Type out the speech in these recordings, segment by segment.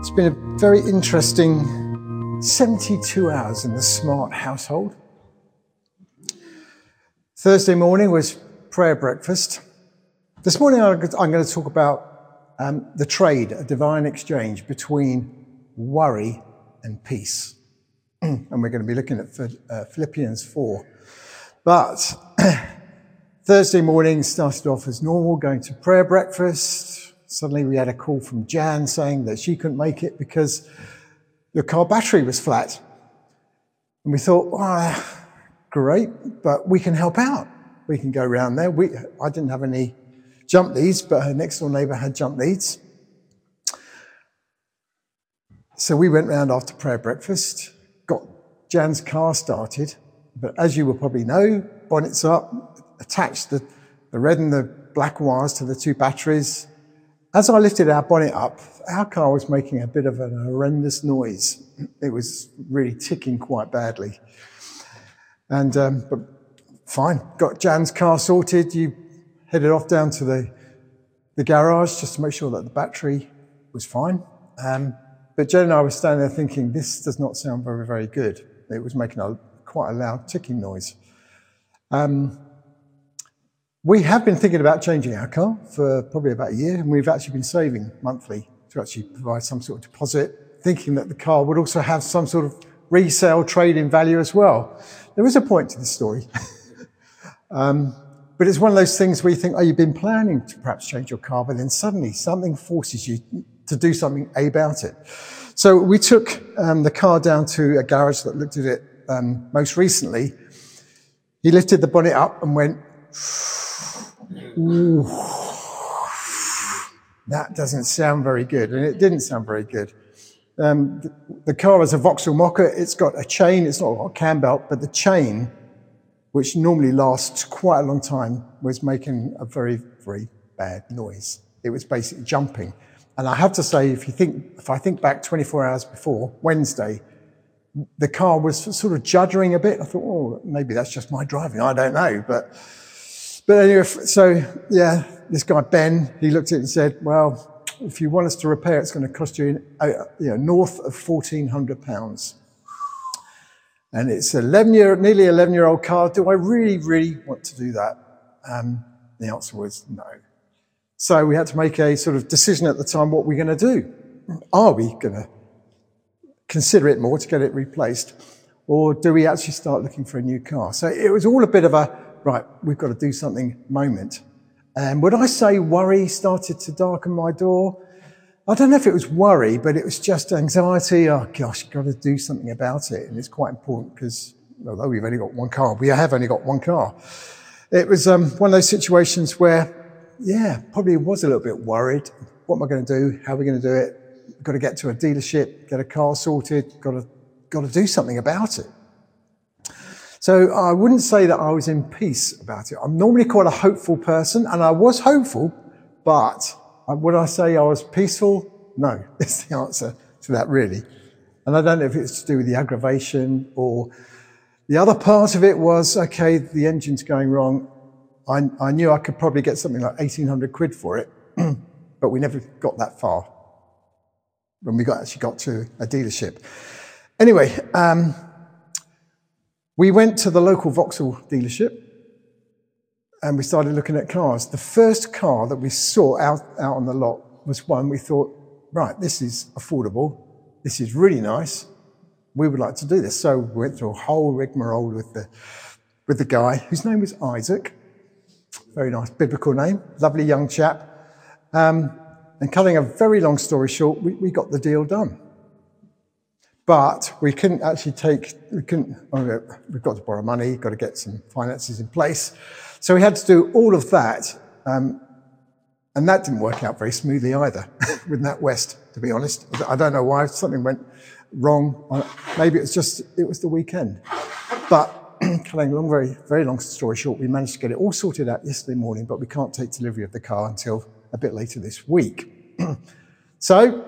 It's been a very interesting 72 hours in the Smart household. Thursday morning was prayer breakfast. This morning I'm going to talk about the trade, a divine exchange between worry and peace. And we're going to be looking at Philippians 4. But Thursday morning started off as normal, going to prayer breakfast. Suddenly we had a call from Jan saying that she couldn't make it because the car battery was flat. And we thought, great, but we can help out. We can go around there. I didn't have any jump leads, but her next door neighbour had jump leads. So we went round after prayer breakfast, got Jan's car started, but as you will probably know, bonnets up, attached the red and the black wires to the two batteries. As I lifted our bonnet up, our car was making a bit of an horrendous noise. It was really ticking quite badly. And but fine, got Jan's car sorted. You headed off down to the garage just to make sure that the battery was fine. But Jen and I were standing there thinking, this does not sound very, very good. It was making quite a loud ticking noise. We have been thinking about changing our car for probably about a year, and we've actually been saving monthly to actually provide some sort of deposit, thinking that the car would also have some sort of resale trade-in value as well. There is a point to this story. But it's one of those things where you think, you've been planning to perhaps change your car, but then suddenly something forces you to do something about it. So we took the car down to a garage that looked at it most recently. He lifted the bonnet up and went, ooh, that doesn't sound very good. And it didn't sound very good. The car is a Vauxhall Mocha. It's got a chain. It's not a cam belt, but the chain, which normally lasts quite a long time, was making a very, very bad noise. It was basically jumping. And I have to say, if I think back 24 hours before, Wednesday, the car was sort of juddering a bit. I thought, maybe that's just my driving. I don't know. But anyway, so yeah, this guy, Ben, he looked at it and said, well, if you want us to repair it, it's going to cost you, north of £1,400. And it's nearly 11-year-old car. Do I really, really want to do that? The answer was no. So we had to make a sort of decision at the time, what we're going to do. Are we going to consider it more to get it replaced? Or do we actually start looking for a new car? So it was all a bit of a, right, we've got to do something moment. And would I say worry started to darken my door? I don't know if it was worry, but it was just anxiety. Oh gosh, got to do something about it. And it's quite important because although we've only got one car, we have only got one car. It was one of those situations where, probably was a little bit worried. What am I going to do? How are we going to do it? Got to get to a dealership, get a car sorted, got to do something about it. So I wouldn't say that I was in peace about it. I'm normally quite a hopeful person, and I was hopeful, but would I say I was peaceful? No, is the answer to that, really. And I don't know if it's to do with the aggravation or the other part of it was, okay, the engine's going wrong. I knew I could probably get something like 1,800 quid for it, but we never got that far when we actually got to a dealership. Anyway, we went to the local Vauxhall dealership and we started looking at cars. The first car that we saw out on the lot was one we thought, right, this is affordable. This is really nice. We would like to do this. So we went through a whole rigmarole with the guy, whose name was Isaac. Very nice biblical name, lovely young chap. And cutting a very long story short, we got the deal done. But we couldn't actually we've got to borrow money, got to get some finances in place. So we had to do all of that. And that didn't work out very smoothly either with NatWest, to be honest. I don't know why, something went wrong. Maybe it was the weekend. But cutting a very, very long story short, we managed to get it all sorted out yesterday morning, but we can't take delivery of the car until a bit later this week. So,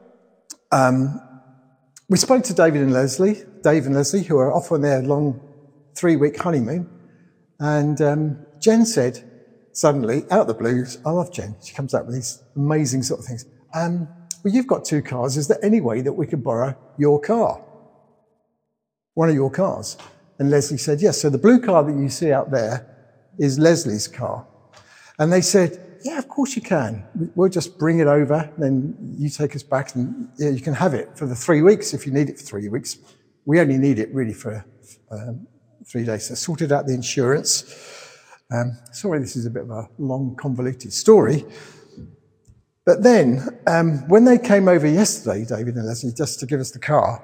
we spoke to Dave and Leslie, who are off on their long 3-week honeymoon. And Jen said, suddenly, out of the blues, I love Jen. She comes up with these amazing sort of things. well, you've got 2 cars. Is there any way that we could borrow your car? One of your cars? And Leslie said, yes. So the blue car that you see out there is Leslie's car. And they said, yeah, of course you can. We'll just bring it over, then you take us back, and yeah, you can have it for the 3 weeks if you need it for 3 weeks. We only need it really for 3 days. So sorted out the insurance. Sorry, this is a bit of a long, convoluted story. But then, when they came over yesterday, David and Leslie, just to give us the car,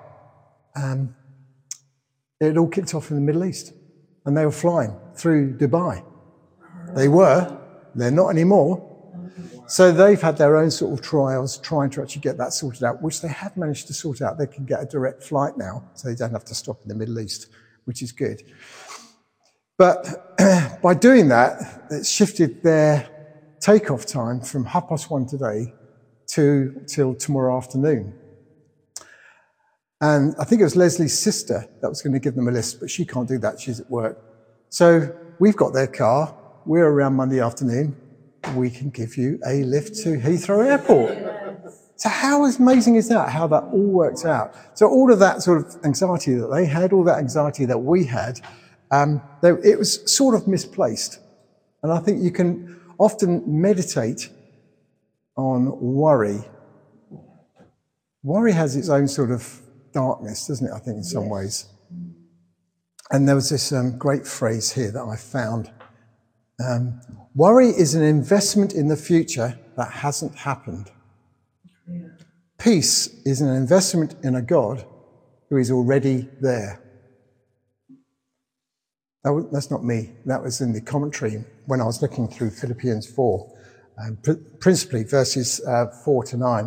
it all kicked off in the Middle East. And they were flying through Dubai. They're not anymore. So they've had their own sort of trials trying to actually get that sorted out, which they have managed to sort out. They can get a direct flight now, so they don't have to stop in the Middle East, which is good. But by doing that, it shifted their takeoff time from 1:30 today till tomorrow afternoon. And I think it was Leslie's sister that was going to give them a list, but she can't do that. She's at work. So we've got their car. We're around Monday afternoon. We can give you a lift to Heathrow Airport. So how amazing is that, how that all works out? So all of that sort of anxiety that they had, all that anxiety that we had, it was sort of misplaced. And I think you can often meditate on worry. Worry has its own sort of darkness, doesn't it, I think, in some ways. And there was this great phrase here that I found. Worry is an investment in the future that hasn't happened. Yeah. Peace is an investment in a God who is already there. That's not me. That was in the commentary when I was looking through Philippians 4, principally verses 4 to 9.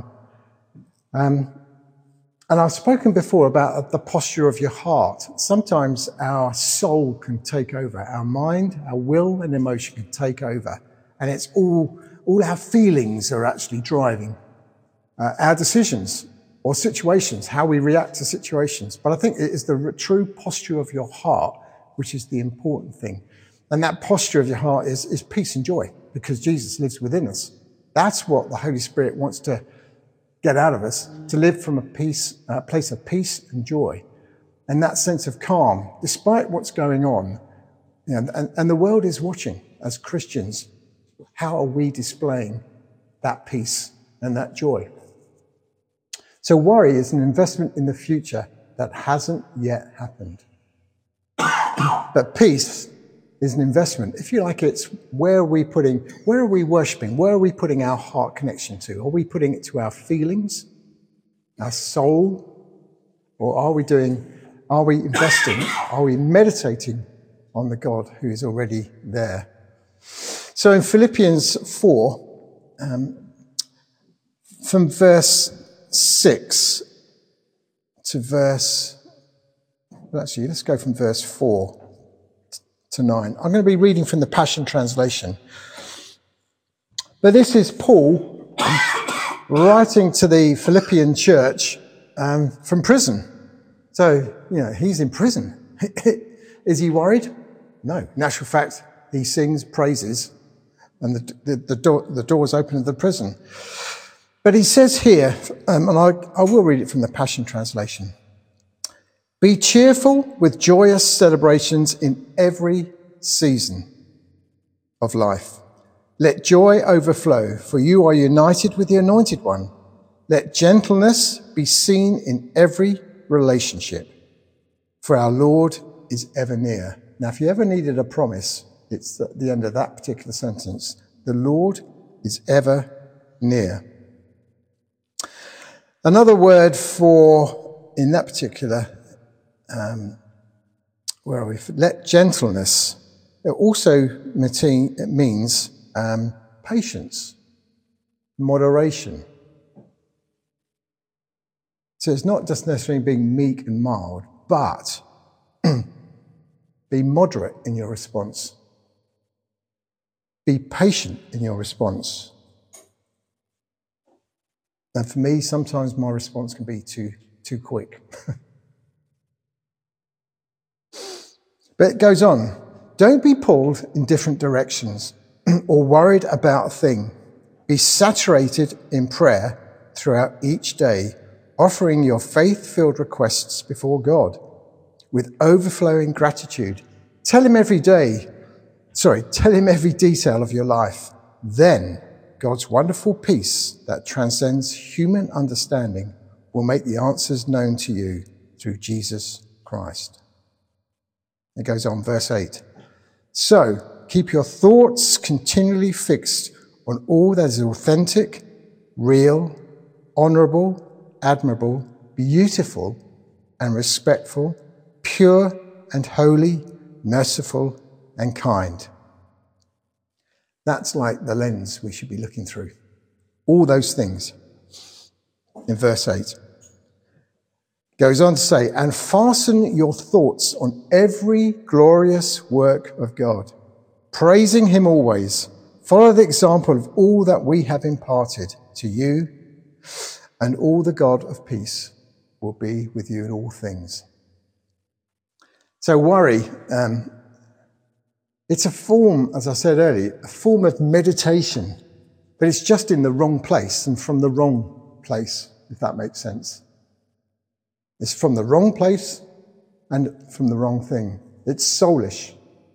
And I've spoken before about the posture of your heart. Sometimes our soul can take over. Our mind, our will and emotion can take over. And it's all our feelings are actually driving our decisions or situations, how we react to situations. But I think it is the true posture of your heart which is the important thing. And that posture of your heart is peace and joy, because Jesus lives within us. That's what the Holy Spirit wants to get out of us, to live from a place of peace and joy, and that sense of calm, despite what's going on. You know, and the world is watching. As Christians, how are we displaying that peace and that joy? So worry is an investment in the future that hasn't yet happened. But peace is an investment. If you like, it's where are we worshipping? Where are we putting our heart connection to? Are we putting it to our feelings, our soul? Or are we investing, are we meditating on the God who is already there? So in Philippians 4, from verse 6 to let's go from verse 4 to 9. I'm going to be reading from the Passion Translation. But this is Paul writing to the Philippian church from prison. So, he's in prison. Is he worried? No. In actual fact, he sings praises and the doors open of the prison. But he says here, and I will read it from the Passion Translation. Be cheerful with joyous celebrations in every season of life. Let joy overflow, for you are united with the Anointed One. Let gentleness be seen in every relationship, for our Lord is ever near. Now, if you ever needed a promise, it's at the end of that particular sentence. The Lord is ever near. Another word for, in that particular where are we? Let gentleness. It also means patience, moderation. So it's not just necessarily being meek and mild, but be moderate in your response. Be patient in your response. And for me, sometimes my response can be too quick. But it goes on. Don't be pulled in different directions or worried about a thing. Be saturated in prayer throughout each day, offering your faith-filled requests before God with overflowing gratitude. Tell him every detail of your life. Then God's wonderful peace that transcends human understanding will make the answers known to you through Jesus Christ. It goes on, verse 8. So keep your thoughts continually fixed on all that is authentic, real, honourable, admirable, beautiful, and respectful, pure and holy, merciful and kind. That's like the lens we should be looking through. All those things. In verse 8. Goes on to say, and fasten your thoughts on every glorious work of God, praising him always. Follow the example of all that we have imparted to you, and all the God of peace will be with you in all things. So worry, it's a form, as I said earlier, a form of meditation, but it's just in the wrong place and from the wrong place, if that makes sense. It's from the wrong place and from the wrong thing. It's soulish.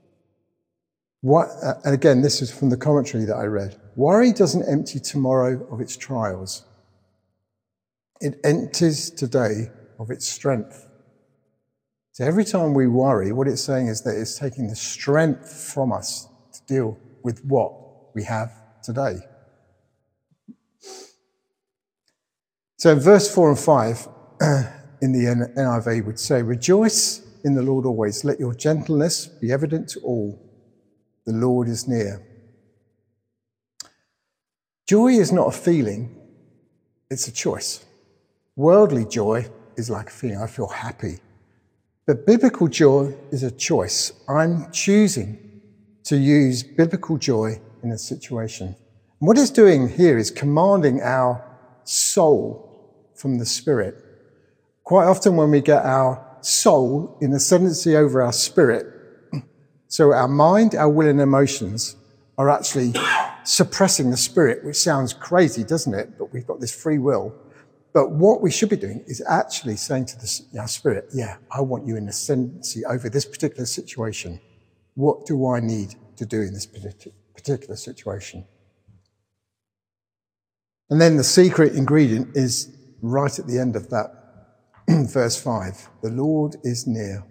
And again, this is from the commentary that I read. Worry doesn't empty tomorrow of its trials. It empties today of its strength. So every time we worry, what it's saying is that it's taking the strength from us to deal with what we have today. So in verse 4 and 5, in the NIV would say, rejoice in the Lord always. Let your gentleness be evident to all. The Lord is near. Joy is not a feeling, it's a choice. Worldly joy is like a feeling, I feel happy. But biblical joy is a choice. I'm choosing to use biblical joy in a situation. And what it's doing here is commanding our soul from the spirit. Quite often when we get our soul in ascendancy over our spirit, so our mind, our will and emotions are actually suppressing the spirit, which sounds crazy, doesn't it? But we've got this free will. But what we should be doing is actually saying to our spirit, yeah, I want you in ascendancy over this particular situation. What do I need to do in this particular situation? And then the secret ingredient is right at the end of that, verse 5. The Lord is near.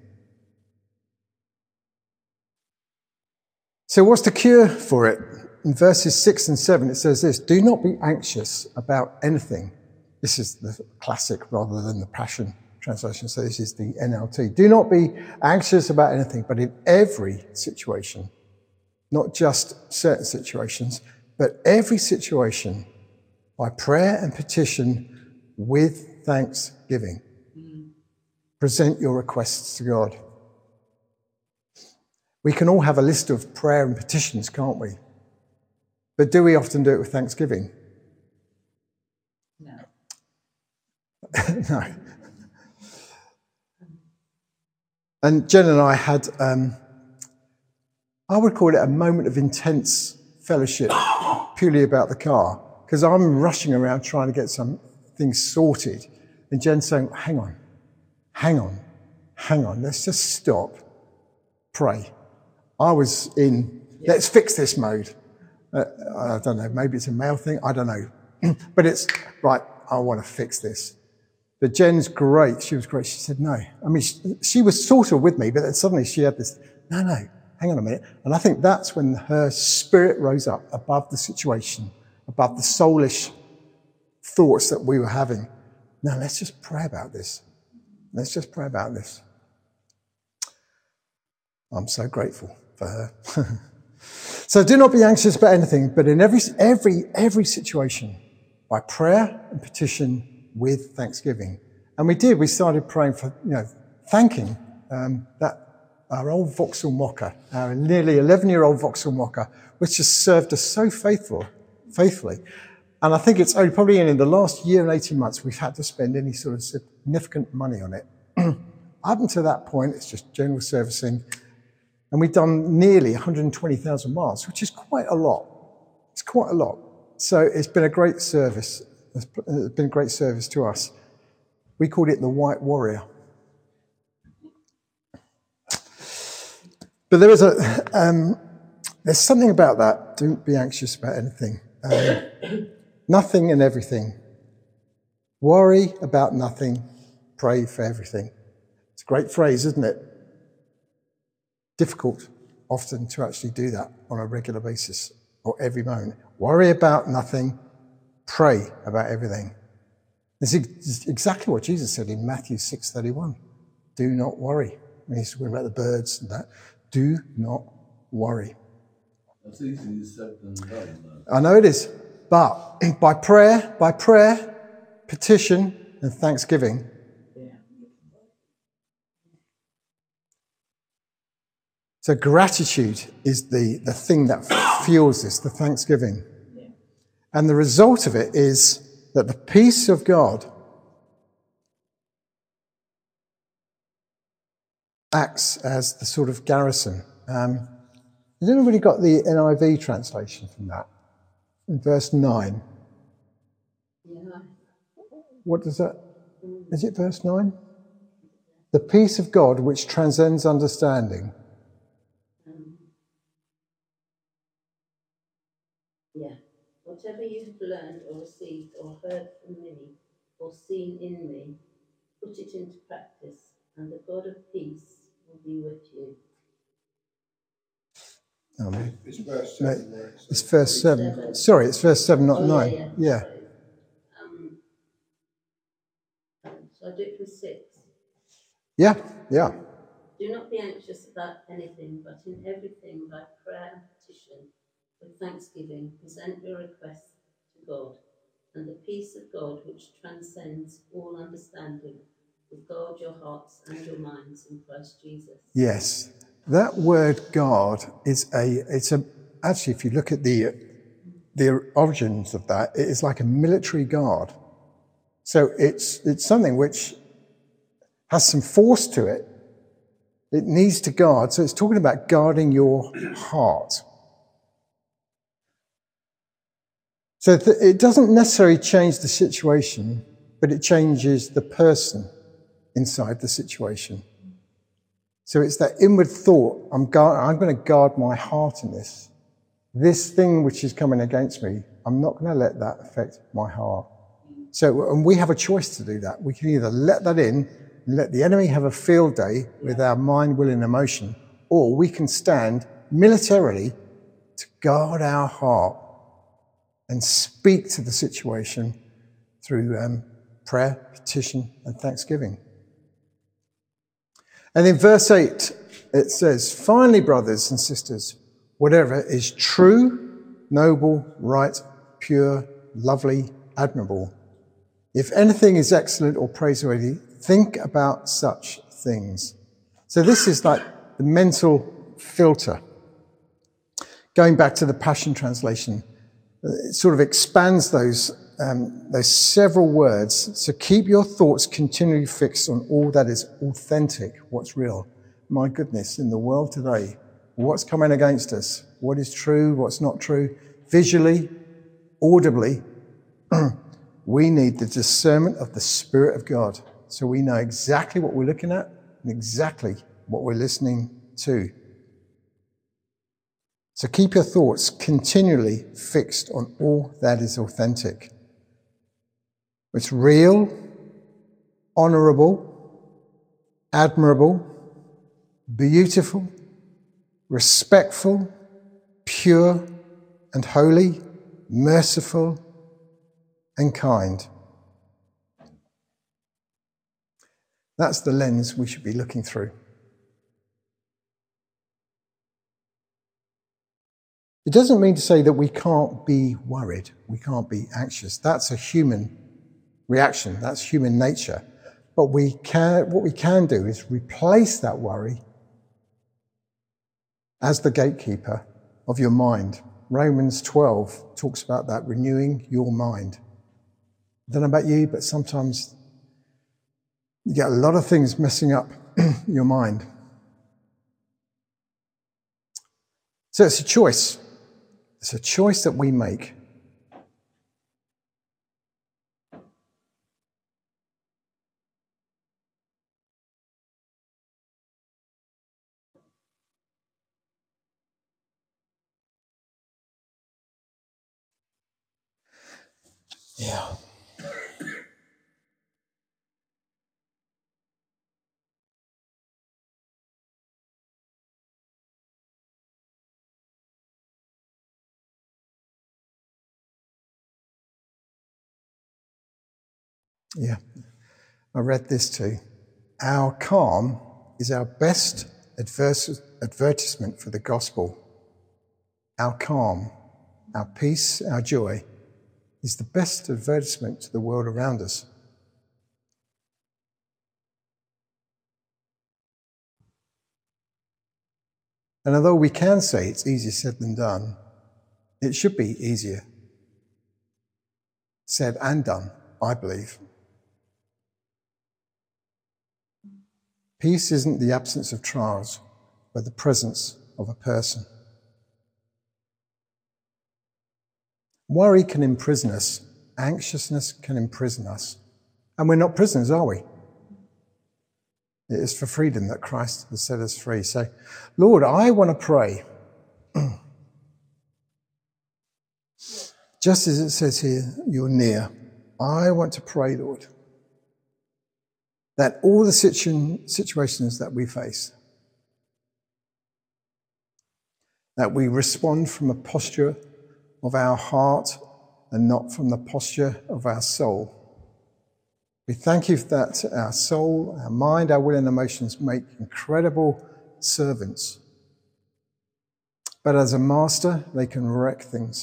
So what's the cure for it? In verses 6 and 7, it says this, do not be anxious about anything. This is the classic rather than the Passion Translation, so this is the NLT. Do not be anxious about anything, but in every situation, not just certain situations, but every situation, by prayer and petition with thanksgiving. Present your requests to God. We can all have a list of prayer and petitions, can't we? But do we often do it with thanksgiving? No. No. And Jen and I had, I would call it a moment of intense fellowship purely about the car, because I'm rushing around trying to get some things sorted. And Jen's saying, hang on, let's just stop, pray. I was in, let's fix this mode. I don't know, maybe it's a male thing, I don't know. But it's, right, I want to fix this. But Jen's great, she was great. She said, no. I mean, she was sort of with me, but then suddenly she had this, no, hang on a minute. And I think that's when her spirit rose up above the situation, above the soulish thoughts that we were having. Now, let's just pray about this. Let's just pray about this. I'm so grateful for her. So do not be anxious about anything, but in every situation, by prayer and petition with thanksgiving. And we started praying for, thanking that our old Vauxhall Mocha, our nearly 11-year-old Vauxhall Mocha, which has served us so faithfully. And I think it's only probably in the last year and 18 months we've had to spend any sort of significant money on it. Up until that point, it's just general servicing. And we've done nearly 120,000 miles, which is quite a lot. It's quite a lot. So it's been a great service It's been a great service to us. We called it the White Warrior. But there is there's something about that. Don't be anxious about anything. Nothing and everything. Worry about nothing. Pray for everything. It's a great phrase, isn't it? Difficult often to actually do that on a regular basis or every moment. Worry about nothing. Pray about everything. This is exactly what Jesus said in Matthew 6:31. Do not worry. When he's talking about the birds and that. Do not worry. That's easier said than done, though. I know it is. But by prayer, petition and thanksgiving, so gratitude is the thing that fuels this, the thanksgiving. And the result of it is that the peace of God acts as the sort of garrison. Has anybody got the NIV translation from that? In verse 9. Yeah. What does that? Is it verse 9? The peace of God which transcends understanding. Yeah. Whatever you have learned or received or heard from me or seen in me, put it into practice, and the God of peace will be with you. It's verse 7. Where It's verse 7. Sorry, it's verse 7, not 9. Yeah. So I do it from 6. Yeah. Do not be anxious about anything, but in everything by prayer and petition, with thanksgiving, present your requests to God, and the peace of God, which transcends all understanding, will guard your hearts and your minds in Christ Jesus. Yes. That word God actually, if you look at the origins of that, it is like a military guard. So it's something which has some force to it. It needs to guard. So it's talking about guarding your heart. So it doesn't necessarily change the situation, but it changes the person inside the situation. So it's that inward thought, I'm going to guard my heart in this. This thing which is coming against me, I'm not going to let that affect my heart. So, and we have a choice to do that. We can either let that in and let the enemy have a field day with our mind, will, and emotion, or we can stand militarily to guard our heart and speak to the situation through prayer, petition, and thanksgiving. And in verse 8, it says, finally, brothers and sisters, whatever is true, noble, right, pure, lovely, admirable, if anything is excellent or praiseworthy, think about such things. So this is like the mental filter. Going back to the Passion Translation, it sort of expands those several words. So keep your thoughts continually fixed on all that is authentic, what's real. My goodness, in the world today, what's coming against us? What is true? What's not true? Visually, audibly, we need the discernment of the Spirit of God. So we know exactly what we're looking at and exactly what we're listening to. So keep your thoughts continually fixed on all that is authentic. It's real, honourable, admirable, beautiful, respectful, pure and holy, merciful and kind. That's the lens we should be looking through. It doesn't mean to say that we can't be worried, we can't be anxious. That's a human reaction, that's human nature. But what we can do is replace that worry as the gatekeeper of your mind. Romans 12 talks about that, renewing your mind. I don't know about you, but sometimes you get a lot of things messing up your mind. So it's a choice. It's a choice that we make. Yeah. Yeah. I read this too. Our calm is our best advertisement for the gospel. Our calm, our peace, our joy is the best advertisement to the world around us. And although we can say it's easier said than done, it should be easier said and done, I believe. Peace isn't the absence of trials, but the presence of a person. Worry can imprison us. Anxiousness can imprison us. And we're not prisoners, are we? It is for freedom that Christ has set us free. So, Lord, I want to pray. Just as it says here, you're near. I want to pray, Lord, that all the situations that we face, that we respond from a posture of our heart and not from the posture of our soul. We thank you that our soul, our mind, our will and emotions make incredible servants. But as a master, they can wreck things.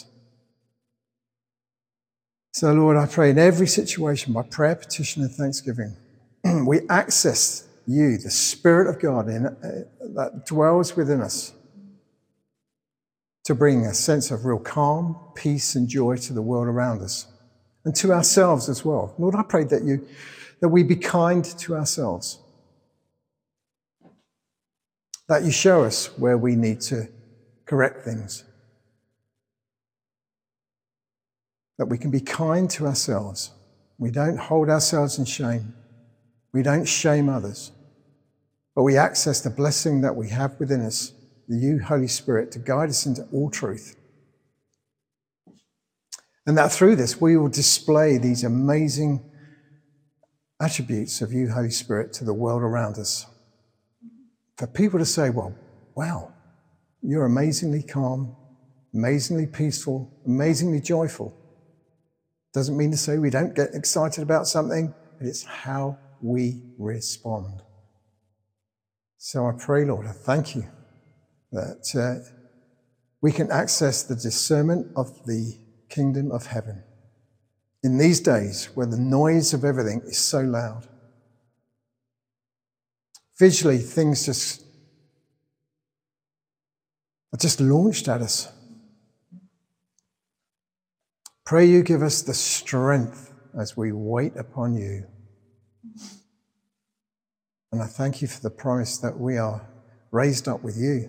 So, Lord, I pray in every situation, by prayer, petition and thanksgiving, we access you, the Spirit of God that dwells within us, to bring a sense of real calm, peace and joy to the world around us and to ourselves as well. Lord, I pray that we be kind to ourselves, that you show us where we need to correct things, that we can be kind to ourselves. We don't hold ourselves in shame. We don't shame others, but we access the blessing that we have within us, you, Holy Spirit, to guide us into all truth. And that through this, we will display these amazing attributes of you, Holy Spirit, to the world around us. For people to say, well, wow, you're amazingly calm, amazingly peaceful, amazingly joyful. Doesn't mean to say we don't get excited about something, but it's how we respond. So I pray, Lord, I thank you that we can access the discernment of the kingdom of heaven in these days where the noise of everything is so loud. Visually, things are just launched at us. Pray you give us the strength as we wait upon you. And I thank you for the promise that we are raised up with you.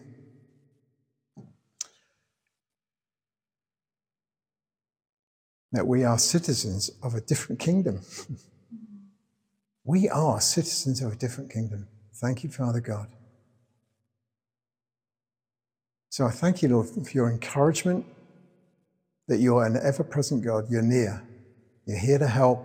That we are citizens of a different kingdom. We are citizens of a different kingdom. Thank you, Father God. So I thank you, Lord, for your encouragement, that you are an ever-present God. You're near. You're here to help.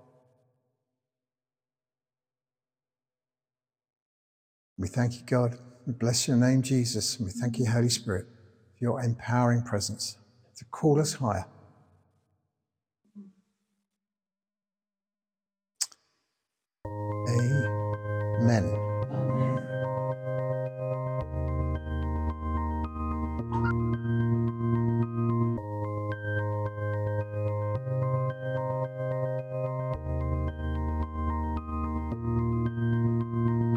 We thank you, God. We bless your name, Jesus. And we thank you, Holy Spirit, for your empowering presence to call us higher. Amen.